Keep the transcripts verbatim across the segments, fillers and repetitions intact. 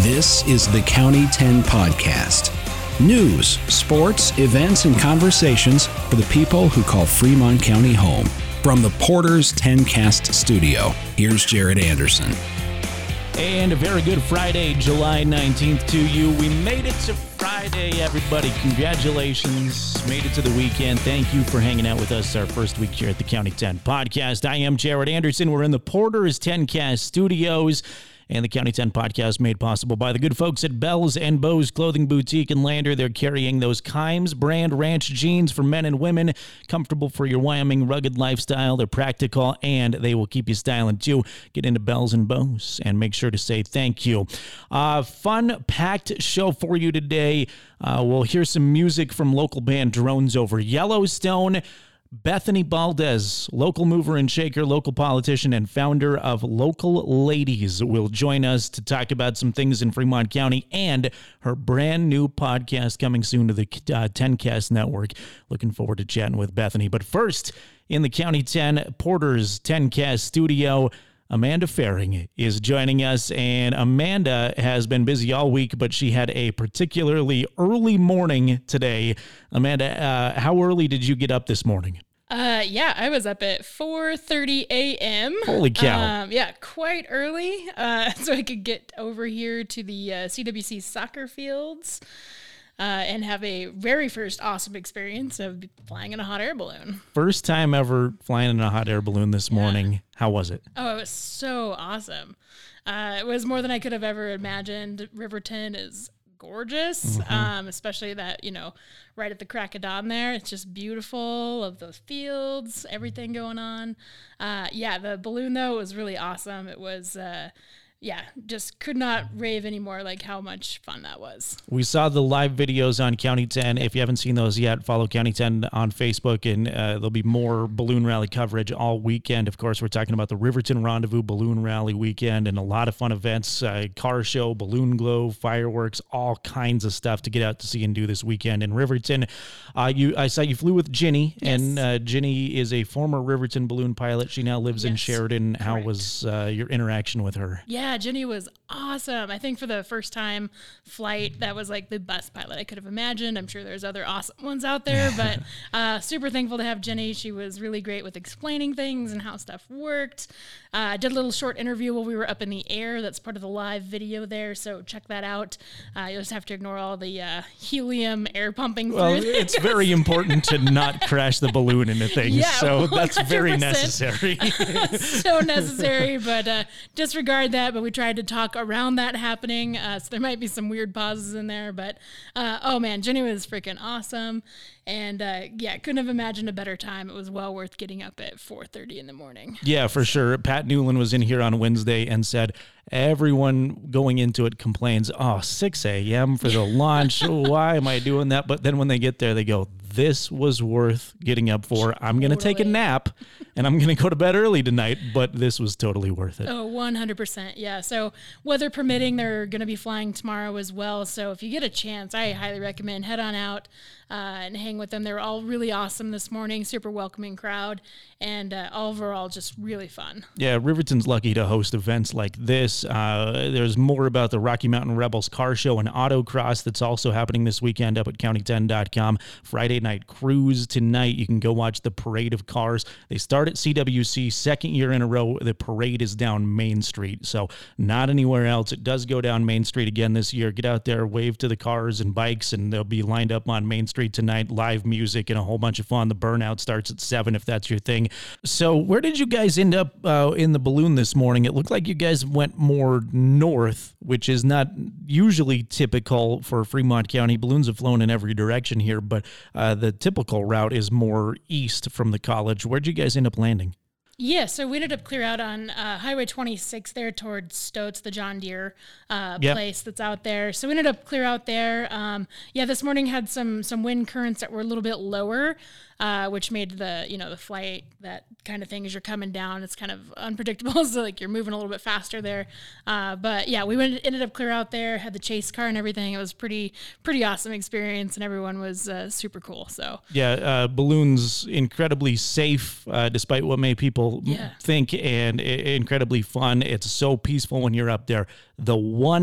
This is the County ten Podcast. News, sports, events, and conversations for the people who call Fremont County home. From the Porter's ten Cast studio, here's Jared Anderson. And a very good Friday, July nineteenth to you. We made it to Friday, everybody. Congratulations. Made it to the weekend. Thank you for hanging out with us our first week here at the County ten Podcast. I am Jared Anderson. We're in the Porter's ten Cast studios. And the County ten Podcast made possible by the good folks at Bells and Bows Clothing Boutique in Lander. They're carrying those Kimes brand ranch jeans for men and women, comfortable for your Wyoming rugged lifestyle. They're practical, and they will keep you styling too. Get into Bells and Bows and make sure to say thank you. Uh, fun, packed show for you today. Uh, we'll hear some music from local band Drones Over Yellowstone. Bethany Valdez, local mover and shaker, local politician, and founder of Local Ladies, will join us to talk about some things in Fremont County and her brand new podcast coming soon to the uh, ten Cast Network. Looking forward to chatting with Bethany. But first, in the County ten Porter's ten Cast studio, Amanda Faring is joining us, and Amanda has been busy all week, but she had a particularly early morning today. Amanda, uh, how early did you get up this morning? Uh, yeah, I was up at four thirty a.m. Holy cow. Um, yeah, quite early, uh, so I could get over here to the uh, C W C soccer fields uh, and have a very first awesome experience of flying in a hot air balloon. First time ever flying in a hot air balloon this morning. Yeah. How was it? Oh, it was so awesome. Uh, it was more than I could have ever imagined. Riverton is gorgeous, mm-hmm. um, especially that, you know, right at the crack of dawn there. It's just beautiful of those fields, everything going on. Uh, yeah, the balloon, though, was really awesome. It was, uh, yeah, just could not rave anymore like how much fun that was. We saw the live videos on County ten. If you haven't seen those yet, follow County ten on Facebook, and uh, there'll be more balloon rally coverage all weekend. Of course, we're talking about the Riverton Rendezvous Balloon Rally weekend and a lot of fun events, uh, car show, balloon glow, fireworks, all kinds of stuff to get out to see and do this weekend in Riverton. Uh, you, I saw you flew with Ginny, yes. and uh, Ginny is a former Riverton balloon pilot. She now lives yes. in Sheridan. How Correct. was uh, your interaction with her? Yeah. Yeah, Ginny was awesome. I think for the first time flight, that was like the best pilot I could have imagined. I'm sure there's other awesome ones out there, but uh, super thankful to have Ginny. She was really great with explaining things and how stuff worked. I uh, did a little short interview while we were up in the air. That's part of the live video there, so check that out. Uh, you'll just have to ignore all the uh, helium air pumping. Well, it's very important to not crash the balloon into things, yeah, so that's one hundred percent very necessary. So necessary, but uh, disregard that. But we tried to talk around that happening, uh, so there might be some weird pauses in there. But uh, oh man, Ginny was freaking awesome. And, uh, yeah, couldn't have imagined a better time. It was well worth getting up at four thirty in the morning. Yeah, for sure. Pat Newland was in here on Wednesday and said everyone going into it complains, oh, six a.m. for the launch. Why am I doing that? But then when they get there, they go, this was worth getting up for. I'm going to take a nap, and I'm going to go to bed early tonight, but this was totally worth it. Oh, one hundred percent. Yeah, so weather permitting, they're going to be flying tomorrow as well. So if you get a chance, I highly recommend head on out uh, and hang with them. They were all really awesome this morning, super welcoming crowd, and uh, overall just really fun. Yeah, Riverton's lucky to host events like this. Uh, there's more about the Rocky Mountain Rebels car show and autocross that's also happening this weekend up at county ten dot com. Friday night cruise tonight. You can go watch the parade of cars. They start at C W C, second year in a row. The parade is down Main Street, so not anywhere else. It does go down Main Street again this year. Get out there, wave to the cars and bikes, and they'll be lined up on Main Street tonight. Live music and a whole bunch of fun. The burnout starts at seven if that's your thing. So where did you guys end up uh, in the balloon this morning? It looked like you guys went more north, which is not usually typical for Fremont County. Balloons have flown in every direction here, but uh, the typical route is more east from the college. Where'd you guys end up landing? Yeah, so we ended up clear out on uh, Highway twenty-six there towards Stotts, the John Deere uh, yep. place that's out there. So we ended up clear out there. Um, yeah, this morning had some some wind currents that were a little bit lower, uh, which made the, you know, the flight, that kind of thing as you're coming down, it's kind of unpredictable. So like you're moving a little bit faster there. Uh, but yeah, we went, ended up clear out there, had the chase car and everything. It was pretty, pretty awesome experience, and everyone was uh, super cool. So yeah, uh, balloons incredibly safe, uh, despite what may people yeah. think, and I- incredibly fun. It's so peaceful when you're up there. The one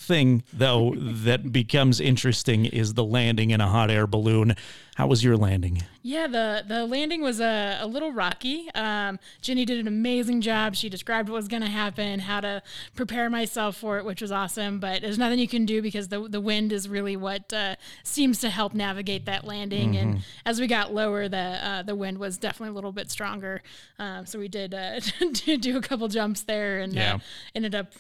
thing, though, that becomes interesting is the landing in a hot air balloon. How was your landing? Yeah, the, the landing was a, a little rocky. Um, Jenny did an amazing job. She described what was going to happen, how to prepare myself for it, which was awesome. But there's nothing you can do because the the wind is really what uh, seems to help navigate that landing. Mm-hmm. And as we got lower, the uh, the wind was definitely a little bit stronger. Um, so we did uh, do a couple jumps there, and yeah. uh, ended up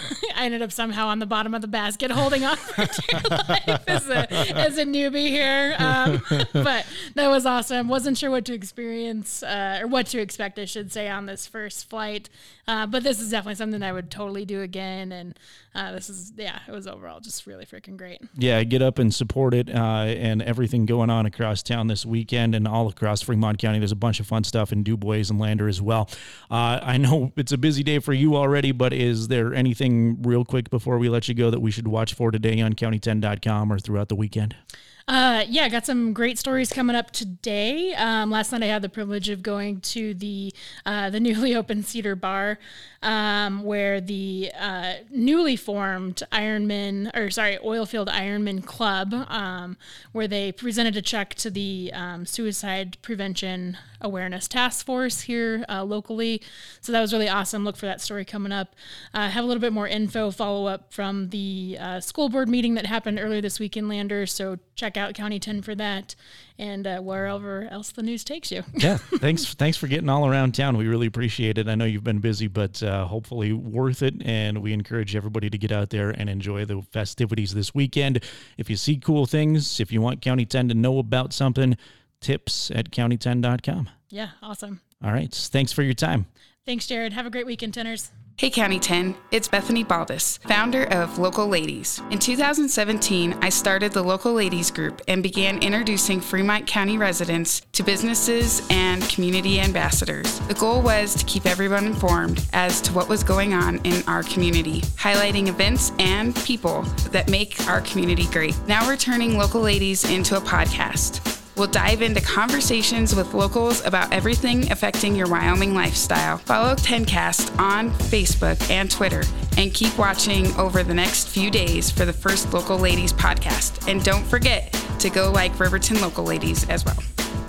I ended up somehow on the bottom of the basket holding on for dear life as a as a newbie here. Um, but that was awesome. Wasn't sure what to experience uh, or what to expect, I should say, on this first flight. Uh, but this is definitely something I would totally do again. And uh, this is, yeah, it was overall just really freaking great. Yeah, get up and support it uh, and everything going on across town this weekend and all across Fremont County. There's a bunch of fun stuff in DuBois and Lander as well. Uh, I know it's a busy day for you already, but is there anything real quick before we let you go that we should watch for today on county ten dot com or throughout the weekend? Uh, yeah, got some great stories coming up today. Um, last night I had the privilege of going to the uh, the newly opened Cedar Bar, um, where the uh, newly formed Ironman, or sorry, Oilfield Ironman Club, um, where they presented a check to the um, Suicide Prevention Awareness Task Force here uh, locally. So that was really awesome. Look for that story coming up. Uh, have a little bit more info, follow up from the uh, school board meeting that happened earlier this week in Lander. So check out County ten for that, and uh, wherever else the news takes you. Yeah, thanks thanks for getting all around town. We really appreciate it. I know you've been busy, but uh, hopefully worth it, and we encourage everybody to get out there and enjoy the festivities this weekend. If you see cool things, if you want County ten to know about something, tips at county ten dot com. Yeah, awesome. All right, thanks for your time. Thanks, Jared. Have a great weekend, Tenors. Hey County ten, it's Bethany Baldus, founder of Local Ladies. In two thousand seventeen, I started the Local Ladies group and began introducing Fremont County residents to businesses and community ambassadors. The goal was to keep everyone informed as to what was going on in our community, highlighting events and people that make our community great. Now we're turning Local Ladies into a podcast. We'll dive into conversations with locals about everything affecting your Wyoming lifestyle. Follow ten cast on Facebook and Twitter, and keep watching over the next few days for the first Local Ladies podcast. And don't forget to go like Riverton Local Ladies as well.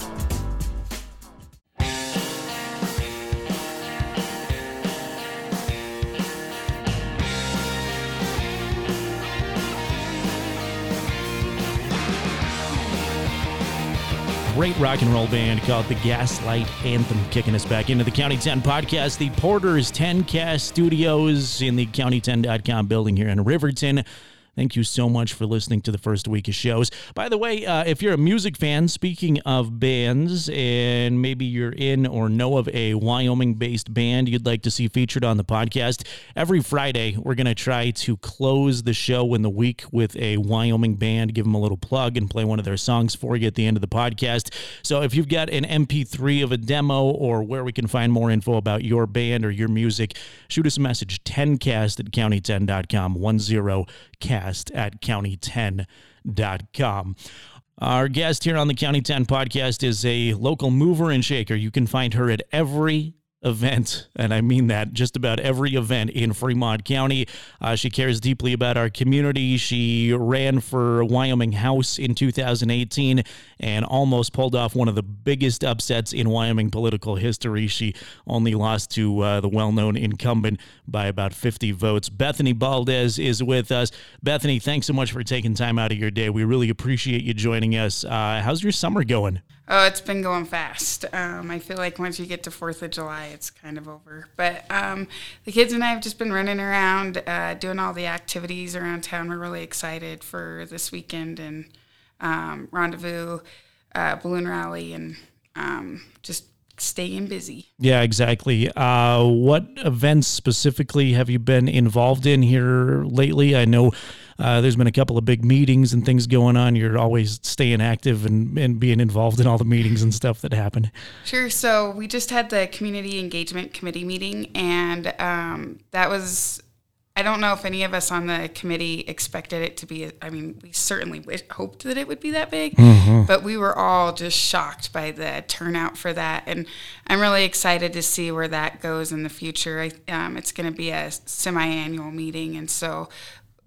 Great rock and roll band called the Gaslight Anthem, kicking us back into the County ten podcast, the Porter's ten Cast Studios in the county ten dot com building here in Riverton. Thank you so much for listening to the first week of shows. By the way, uh, if you're a music fan, speaking of bands, and maybe you're in or know of a Wyoming-based band you'd like to see featured on the podcast, every Friday we're going to try to close the show in the week with a Wyoming band, give them a little plug, and play one of their songs for you at the end of the podcast. So if you've got an M P three of a demo or where we can find more info about your band or your music, shoot us a message, ten cast at county ten dot com, one zero cast at county ten dot com. Our guest here on the County ten podcast is a local mover and shaker. You can find her at every event, and I mean that, just about every event in Fremont County. Uh, she cares deeply about our community. She ran for Wyoming House in two thousand eighteen and almost pulled off one of the biggest upsets in Wyoming political history. She only lost to uh, the well-known incumbent by about fifty votes. Bethany Baldus is with us. Bethany, thanks so much for taking time out of your day. We really appreciate you joining us. Uh, how's your summer going? Oh, it's been going fast. Um, I feel like once you get to fourth of July, it's kind of over. But um, the kids and I have just been running around, uh, doing all the activities around town. We're really excited for this weekend and um, Rendezvous, uh, Balloon Rally, and um, just staying busy. Yeah, exactly. Uh, what events specifically have you been involved in here lately? I know uh, there's been a couple of big meetings and things going on. You're always staying active and, and being involved in all the meetings and stuff that happen. Sure. So we just had the Community Engagement Committee meeting, and um, that was... I don't know if any of us on the committee expected it to be, I mean, we certainly hoped that it would be that big, mm-hmm. but we were all just shocked by the turnout for that. And I'm really excited to see where that goes in the future. I, um, it's going to be a semi-annual meeting, and so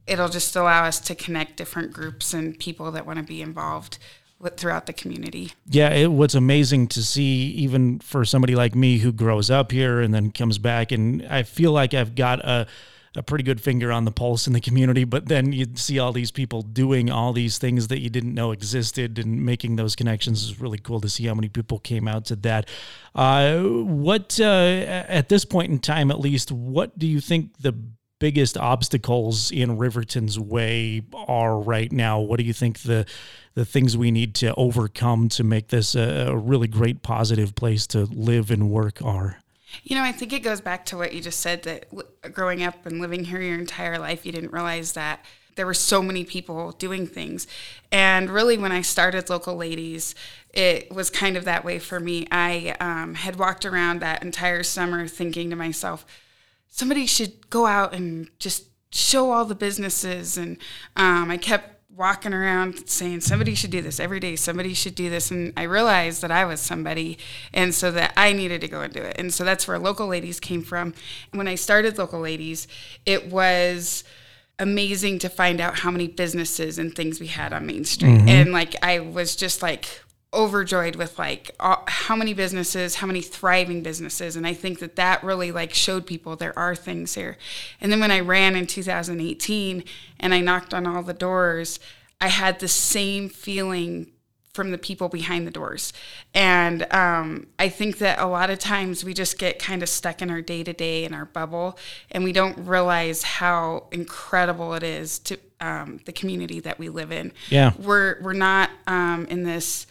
it'll just allow us to connect different groups and people that want to be involved with, throughout the community. Yeah, it, what's amazing to see, even for somebody like me who grows up here and then comes back, and I feel like I've got a a pretty good finger on the pulse in the community, but then you see all these people doing all these things that you didn't know existed and making those connections. Is really cool to see how many people came out to that. Uh, what, uh, at this point in time, at least, what do you think the biggest obstacles in Riverton's way are right now? What do you think the the things we need to overcome to make this a, a really great, positive place to live and work are? You know, I think it goes back to what you just said, that growing up and living here your entire life, you didn't realize that there were so many people doing things. And really, when I started Local Ladies, it was kind of that way for me. I um, had walked around that entire summer thinking to myself, somebody should go out and just show all the businesses. And um, I kept walking around saying, somebody should do this every day. Somebody should do this. And I realized that I was somebody, and so that I needed to go and do it. And so that's where Local Ladies came from. When I started Local Ladies, it was amazing to find out how many businesses and things we had on Main Street. Mm-hmm. And like, I was just like overjoyed with like all, how many businesses, how many thriving businesses. And I think that that really like showed people there are things here. And then when I ran in two thousand eighteen and I knocked on all the doors, I had the same feeling from the people behind the doors. And um, I think that a lot of times we just get kind of stuck in our day-to-day, in our bubble, and we don't realize how incredible it is to um, the community that we live in. Yeah. We're, we're not um, in this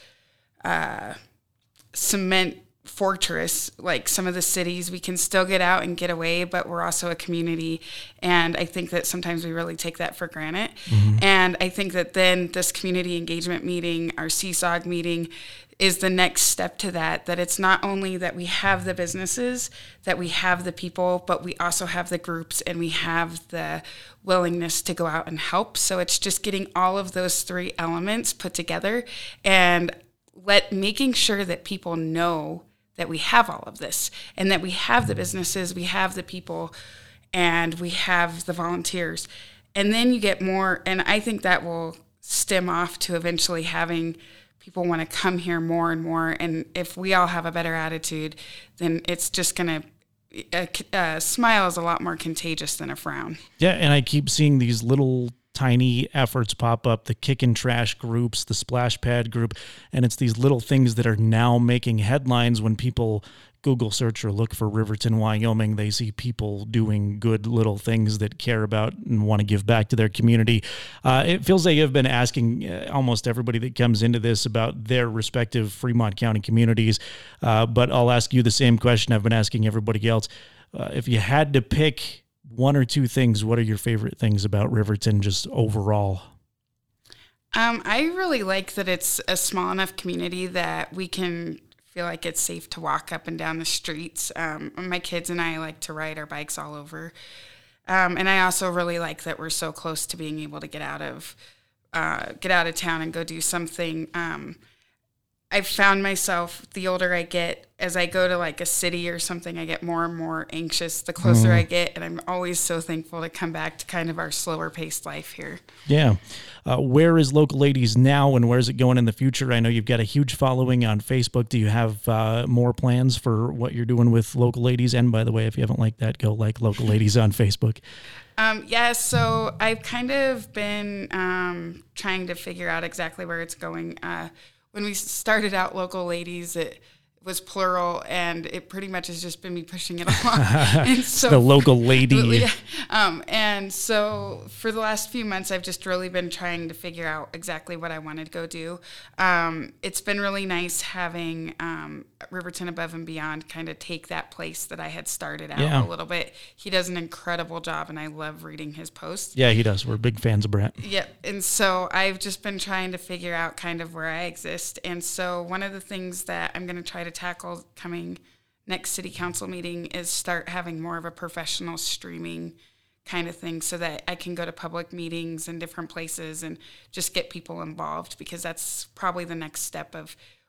uh, cement fortress like some of the cities. We can still get out and get away, but we're also a community, and I think that sometimes we really take that for granted. Mm-hmm. And I think that then this community engagement meeting, our C S O G meeting, is the next step to that, that it's not only that we have the businesses, that we have the people, but we also have the groups and we have the willingness to go out and help. So it's just getting all of those three elements put together and let making sure that people know that we have all of this and that we have the businesses, we have the people, and we have the volunteers. And then you get more, and I think that will stem off to eventually having people want to come here more and more. And if we all have a better attitude, then it's just going to, a, a smile is a lot more contagious than a frown. Yeah, and I keep seeing these little tiny efforts pop up, the kick and trash groups, the splash pad group, and it's these little things that are now making headlines. When people Google search or look for Riverton, Wyoming, they see people doing good little things that care about and want to give back to their community. Uh, it feels like I've been asking uh, almost everybody that comes into this about their respective Fremont County communities, uh, but I'll ask you the same question I've been asking everybody else. Uh, if you had to pick one or two things, what are your favorite things about Riverton just overall? Um, I really like that it's a small enough community that we can feel like it's safe to walk up and down the streets. Um, my kids and I like to ride our bikes all over. Um, and I also really like that we're so close to being able to get out of uh, get out of town and go do something. Um, I've found myself, the older I get, as I go to like a city or something, I get more and more anxious the closer mm. I get. And I'm always so thankful to come back to kind of our slower paced life here. Yeah. Uh, where is Local Ladies now, and where is it going in the future? I know you've got a huge following on Facebook. Do you have uh, more plans for what you're doing with Local Ladies? And by the way, if you haven't liked that, go like Local Ladies on Facebook. Um, yeah, so I've kind of been um, trying to figure out exactly where it's going. Uh, When we started out Local Ladies, it was plural, and it pretty much has just been me pushing it along. And so, the local lady. Um, and so for the last few months, I've just really been trying to figure out exactly what I wanted to go do. Um, it's been really nice having um, Riverton Above and Beyond kind of take that place that I had started out yeah. a little bit. He does an incredible job, and I love reading his posts. Yeah, he does. We're big fans of Brett. Yeah, and so I've just been trying to figure out kind of where I exist. And so one of the things that I'm going to try to tackle coming next city council meeting is start having more of a professional streaming kind of thing so that I can go to public meetings in different places and just get people involved, because that's probably the next step of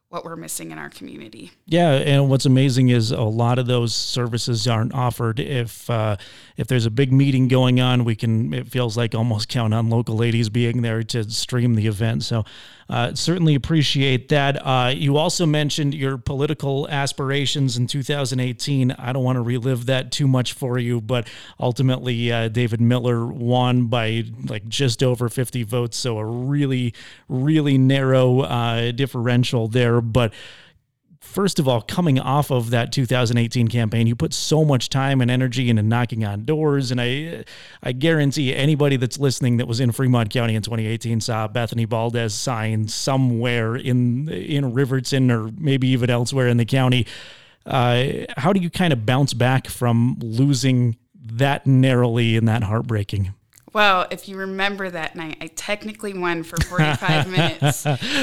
what we're missing in our community. Yeah, and what's amazing is a lot of those services aren't offered. If uh, if there's a big meeting going on, we can, it feels like, almost count on Local Ladies being there to stream the event. So uh, certainly appreciate that. Uh, you also mentioned your political aspirations in two thousand eighteen. I don't want to relive that too much for you, but ultimately uh, David Miller won by like just over fifty votes. So a really, really narrow uh, differential there. But first of all, coming off of that two thousand eighteen campaign, you put so much time and energy into knocking on doors. And I I guarantee anybody that's listening that was in Fremont County in twenty eighteen saw Bethany Valdez sign somewhere in, in Riverton or maybe even elsewhere in the county. Uh, how do you kind of bounce back from losing that narrowly and that heartbreaking? Well, if you remember that night, I technically won for forty-five minutes.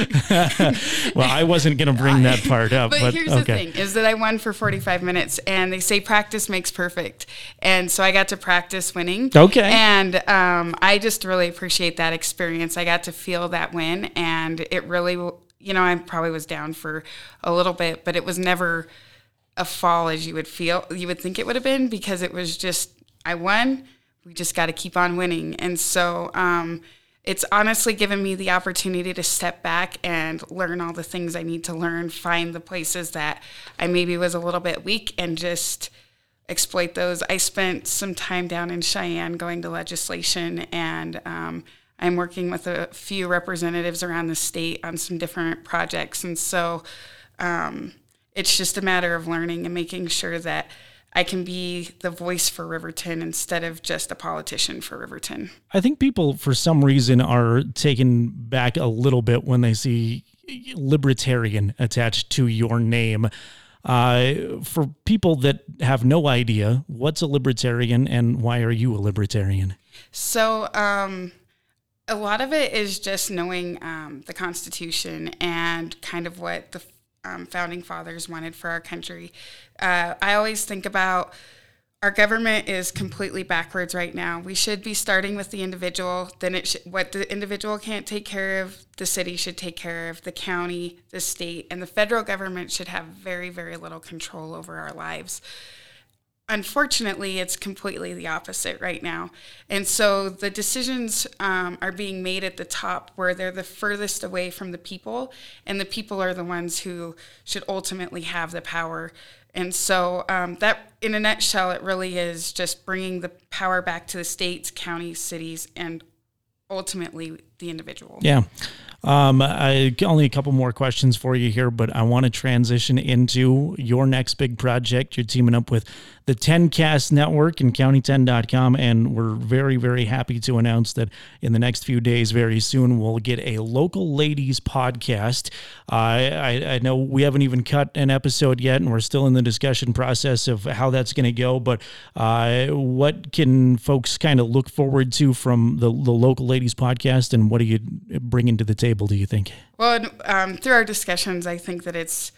Well, I wasn't going to bring that part up. But, but here's okay. the thing, is that I won for forty-five minutes, and they say practice makes perfect. And so I got to practice winning. Okay. And um, I just really appreciate that experience. I got to feel that win, and it really, you know, I probably was down for a little bit, but it was never a fall as you would feel, you would think it would have been, because it was just, I won. We just got to keep on winning. And so um, it's honestly given me the opportunity to step back and learn all the things I need to learn, find the places that I maybe was a little bit weak, and just exploit those. I spent some time down in Cheyenne going to legislation, and um, I'm working with a few representatives around the state on some different projects. And so um, it's just a matter of learning and making sure that I can be the voice for Riverton instead of just a politician for Riverton. I think people, for some reason, are taken back a little bit when they see libertarian attached to your name. Uh, for people that have no idea, what's a libertarian and why are you a libertarian? So um, a lot of it is just knowing um, the Constitution and kind of what the Um, founding fathers wanted for our country. Uh, I always think about our government is completely backwards right now. We should be starting with the individual. Then it sh- what the individual can't take care of, the city should take care of, the county, the state, and the federal government should have very, very little control over our lives. Unfortunately, it's completely the opposite right now. And so the decisions um, are being made at the top where they're the furthest away from the people, and the people are the ones who should ultimately have the power. And so um, that, in a nutshell, it really is just bringing the power back to the states, counties, cities, and ultimately the individual. Yeah. Um, I only a couple more questions for you here, but I want to transition into your next big project. You're teaming up with the ten cast Network and county ten dot com, and we're very, very happy to announce that in the next few days, very soon, we'll get a Local Ladies podcast. Uh, I, I know we haven't even cut an episode yet, and we're still in the discussion process of how that's going to go, but uh, what can folks kind of look forward to from the, the Local Ladies podcast, and what are you bringing to the table, do you think? Well, um, through our discussions, I think that it's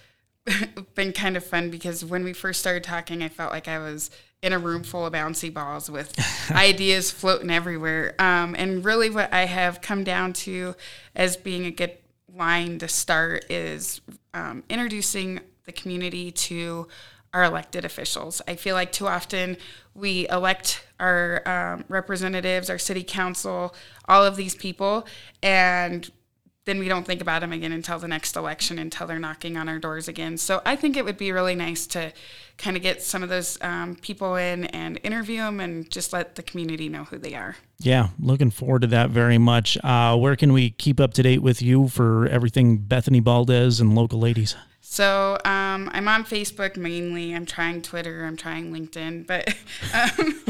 been kind of fun, because when we first started talking, I felt like I was in a room full of bouncy balls with ideas floating everywhere. Um, and really what I have come down to as being a good line to start is um, introducing the community to our elected officials. I feel like too often we elect our um, representatives, our city council, all of these people, and then we don't think about them again until the next election, until they're knocking on our doors again. So I think it would be really nice to kind of get some of those um, people in and interview them and just let the community know who they are. Yeah, looking forward to that very much. Uh, where can we keep up to date with you for everything Bethany Valdez and Local Ladies? So um, I'm on Facebook mainly. I'm trying Twitter. I'm trying LinkedIn. But um,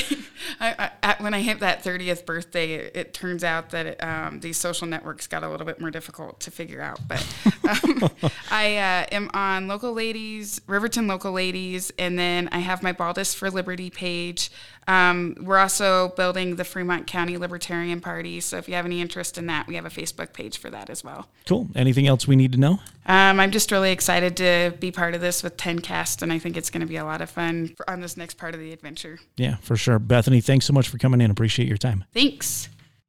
I, I, when I hit that thirtieth birthday, it, it turns out that it, um, these social networks got a little bit more difficult to figure out. But um, I uh, am on Local Ladies, Riverton Local Ladies, and then I have my Baldess for Liberty page. Um, we're also building the Fremont County Libertarian Party. So if you have any interest in that, we have a Facebook page for that as well. Cool. Anything else we need to know? Um, I'm just really excited to be part of this with ten cast, and I think it's going to be a lot of fun for, on this next part of the adventure. Yeah, for sure. Bethany, thanks so much for coming in. Appreciate your time. Thanks.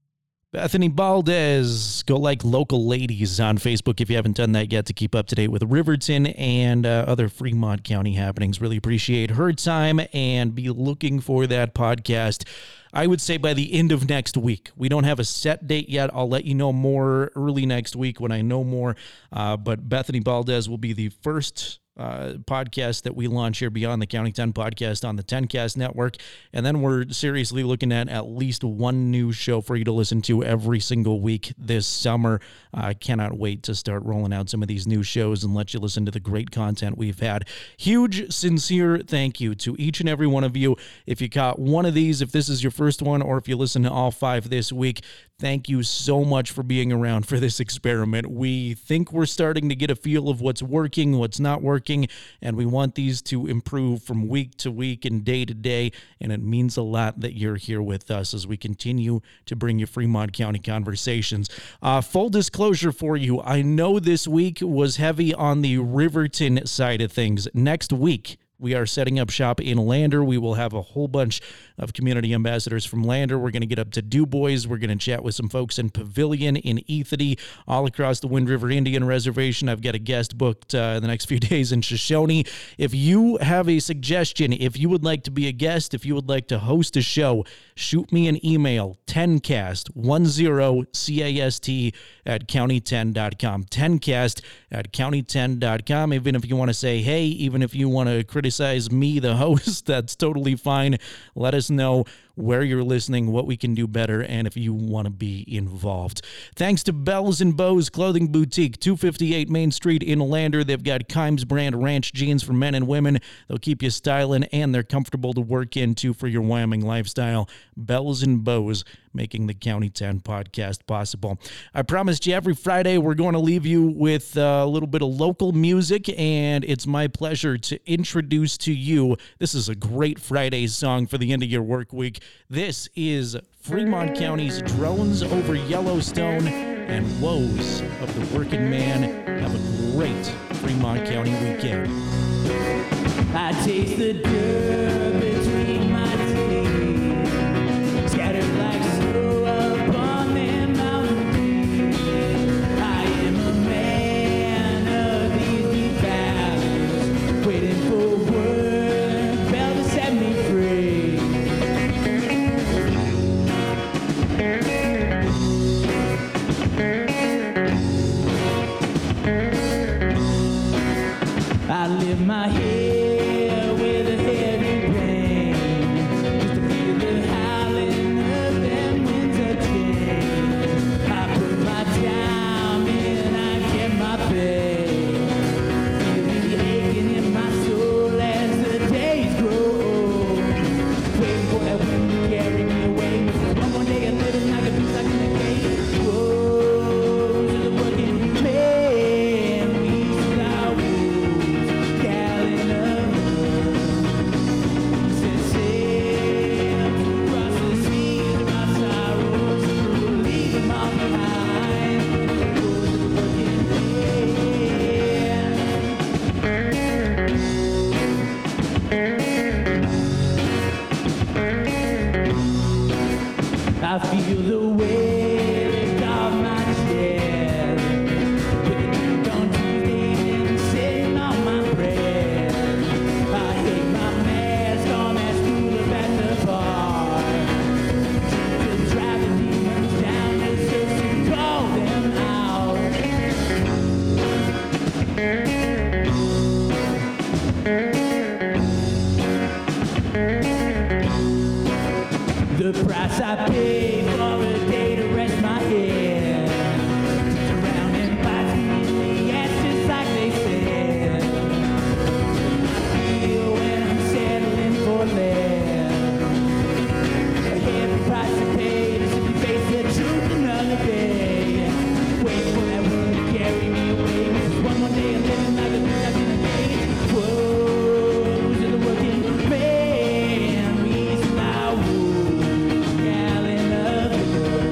Bethany Valdez. Go like Local Ladies on Facebook if you haven't done that yet to keep up to date with Riverton and uh, other Fremont County happenings. Really appreciate her time and be looking for that podcast. I would say by the end of next week. We don't have a set date yet. I'll let you know more early next week when I know more. Uh, but Bethany Valdez will be the first Uh, podcast that we launch here, Beyond the County ten podcast on the TenCast network. And then we're seriously looking at at least one new show for you to listen to every single week this summer. I uh, cannot wait to start rolling out some of these new shows and let you listen to the great content we've had. Huge, sincere thank you to each and every one of you. If you caught one of these, if this is your first one, or if you listen to all five this week, thank you so much for being around for this experiment. We think we're starting to get a feel of what's working, what's not working, and we want these to improve from week to week and day to day, and it means a lot that you're here with us as we continue to bring you Fremont County conversations. Uh, full disclosure for you, I know this week was heavy on the Riverton side of things. Next week, we are setting up shop in Lander. We will have a whole bunch of community ambassadors from Lander. We're going to get up to DuBois. We're going to chat with some folks in Pavilion, in Ethity, all across the Wind River Indian Reservation. I've got a guest booked uh, the next few days in Shoshone. If you have a suggestion, if you would like to be a guest, if you would like to host a show, shoot me an email, tencast, one zero, C A S T, at county ten dot com. tencast at county ten dot com. Even if you want to say, hey, even if you want to criticize me, the host, that's totally fine. Let us know where you're listening, what we can do better, and if you want to be involved. Thanks to Bells and Bows Clothing Boutique, two fifty-eight Main Street in Lander. They've got Kimes brand ranch jeans for men and women. They'll keep you styling, and they're comfortable to work into for your Wyoming lifestyle. Bells and Bows, making the County ten podcast possible. I promised you every Friday we're going to leave you with a little bit of local music, and it's my pleasure to introduce to you, this is a great Friday song for the end of your work week. This is Fremont County's Drones Over Yellowstone and Woes of the Working Man. Have a great Fremont County weekend. I taste the dirt between my teeth, scattered like snow upon them mountains. I am a man of these deep valleys, waiting for word, bell to set me free. I live my hair with a heavy pain, just to feel the howling of them winter chains. I put my time in, I get my pay, feel the aching in my soul as the days grow old. Waiting for that wind to carry me away, one more day a little like a beast like in a cage. Whoa, to the working man, we fly wounds, gallon of love. Said sail across the seas, my sorrows, leave them all behind. Go to the working man. I feel the weight of my chest, with the drink on Tuesday and sitting on my breath. I hate my mask on that stool up at the bar, to drive the demons down just to call them out. The price I paid for a day to rest my head, turns around and bites me in the ass just like they said. I feel when I'm settling for less, a heavy price to pay to simply face the truth another day. Wait for that word to carry me away, just one more day of living like a beast in a cage. Whoa, to the working man, we fly wood, gallon of love.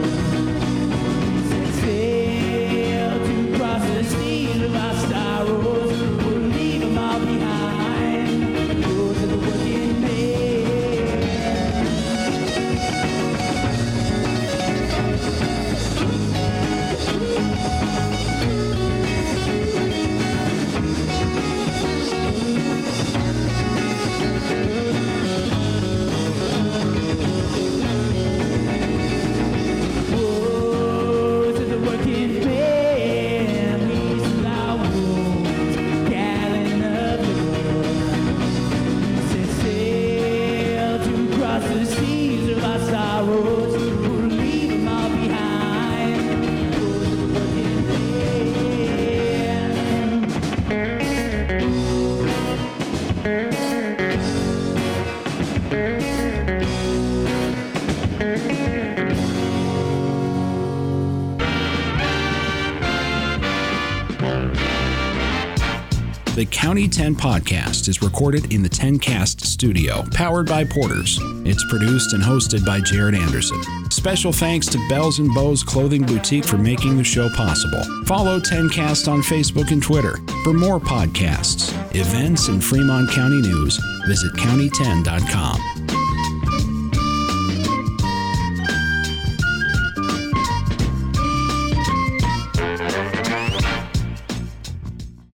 The County ten podcast is recorded in the ten cast studio, powered by Porters. It's produced and hosted by Jared Anderson. Special thanks to Bells and Bows Clothing Boutique for making the show possible. Follow ten cast on Facebook and Twitter. For more podcasts, events, and Fremont County news, visit county ten dot com.